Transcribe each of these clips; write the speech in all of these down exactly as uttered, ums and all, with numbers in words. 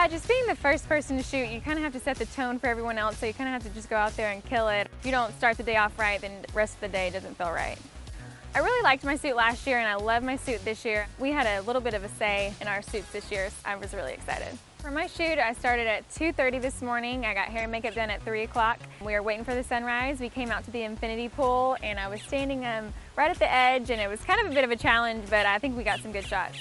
just being the first person to shoot, you kind of have to set the tone for everyone else, so you kind of have to just go out there and kill it. If you don't start the day off right, then the rest of the day doesn't feel right. I really liked my suit last year, and I love my suit this year. We had a little bit of a say in our suits this year, so I was really excited. For my shoot, I started at two thirty this morning. I got hair and makeup done at three o'clock. We were waiting for the sunrise. We came out to the infinity pool, and I was standing um, right at the edge, and it was kind of a bit of a challenge, but I think we got some good shots.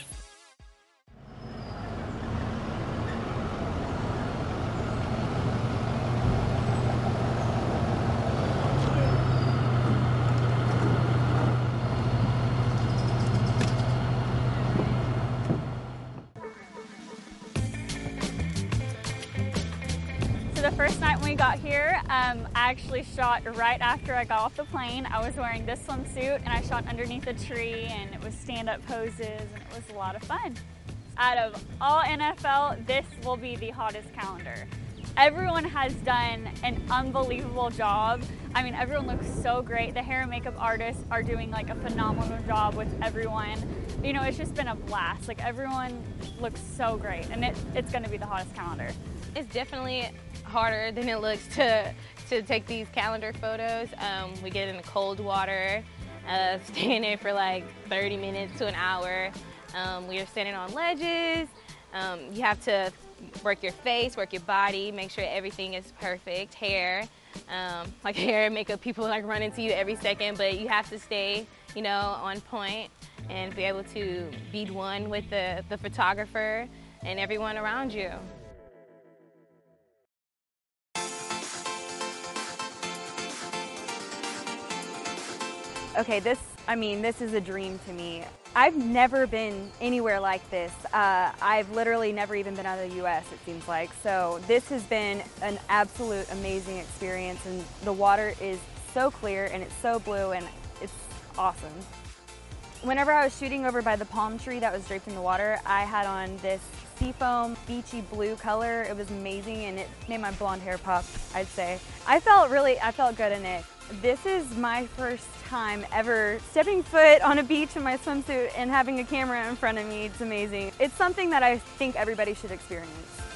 So the first night when we got here, um, I actually shot right after I got off the plane. I was wearing this swimsuit and I shot underneath a tree, and it was stand-up poses, and it was a lot of fun. Out of all N F L, this will be the hottest calendar. Everyone has done an unbelievable job. I mean, everyone looks so great. The hair and makeup artists are doing like a phenomenal job with everyone. You know, it's just been a blast. Like, everyone looks so great, and it, it's gonna be the hottest calendar. It's definitely harder than it looks to to take these calendar photos. Um, we get in the cold water, uh, staying there for like thirty minutes to an hour. Um, we are standing on ledges. Um, you have to work your face, work your body, make sure everything is perfect. Hair, um, like hair and makeup, people like run into you every second, but you have to stay, you know, on point and be able to be one with the, the photographer and everyone around you. Okay, this, I mean, this is a dream to me. I've never been anywhere like this. Uh, I've literally never even been out of the U S, it seems like. So this has been an absolute amazing experience, and the water is so clear and it's so blue, and it's awesome. Whenever I was shooting over by the palm tree that was draped in the water, I had on this seafoam beachy blue color. It was amazing, and it made my blonde hair pop, I'd say. I felt really, I felt good in it. This is my first time ever stepping foot on a beach in my swimsuit and having a camera in front of me. It's amazing. It's something that I think everybody should experience.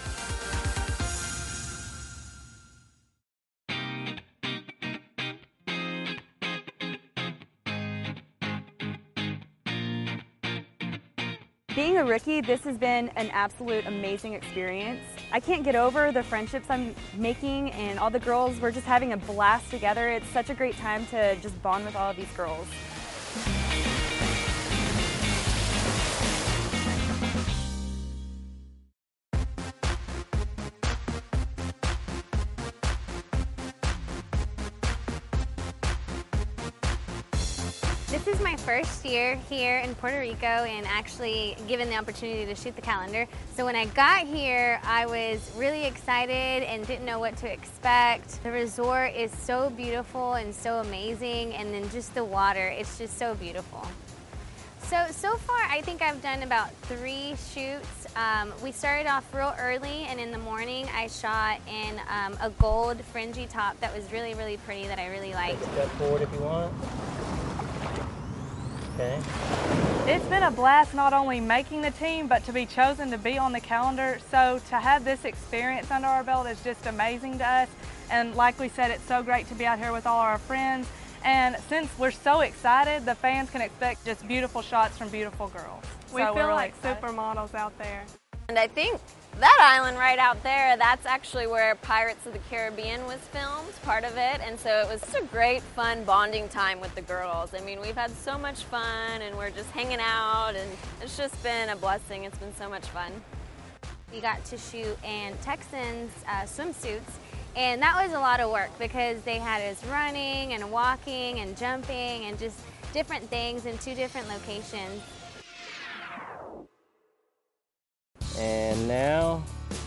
Being a rookie, this has been an absolute amazing experience. I can't get over the friendships I'm making, and all the girls, we're just having a blast together. It's such a great time to just bond with all of these girls. This is my first year here in Puerto Rico and actually given the opportunity to shoot the calendar. So when I got here, I was really excited and didn't know what to expect. The resort is so beautiful and so amazing, and then just the water, it's just so beautiful. So, so far I think I've done about three shoots. Um, we started off real early, and in the morning I shot in um, a gold fringy top that was really, really pretty that I really liked. Step forward if you want. Okay. It's been a blast not only making the team, but to be chosen to be on the calendar. So to have this experience under our belt is just amazing to us. And like we said, it's so great to be out here with all our friends. And since we're so excited, the fans can expect just beautiful shots from beautiful girls. We so feel we're really like excited. supermodels out there. And I think that island right out there, that's actually where Pirates of the Caribbean was filmed, part of it. And so it was such a great, fun bonding time with the girls. I mean, we've had so much fun, and we're just hanging out, and it's just been a blessing. It's been so much fun. We got to shoot in Texans uh, swimsuits, and that was a lot of work because they had us running and walking and jumping and just different things in two different locations. And now,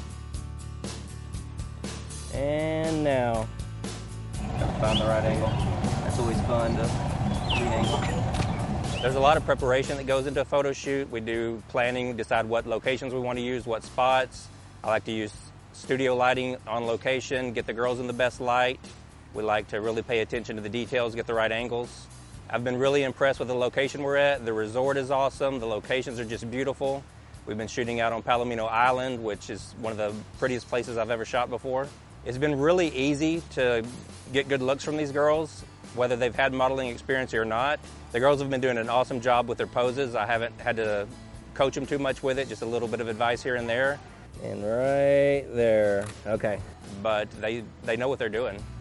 and now. Find the right angle. That's always fun to re-angle. There's a lot of preparation that goes into a photo shoot. We do planning, decide what locations we want to use, what spots. I like to use studio lighting on location, get the girls in the best light. We like to really pay attention to the details, get the right angles. I've been really impressed with the location we're at. The resort is awesome. The locations are just beautiful. We've been shooting out on Palomino Island, which is one of the prettiest places I've ever shot before. It's been really easy to get good looks from these girls, whether they've had modeling experience or not. The girls have been doing an awesome job with their poses. I haven't had to coach them too much with it, just a little bit of advice here and there. And right there. Okay. But they, they know what they're doing.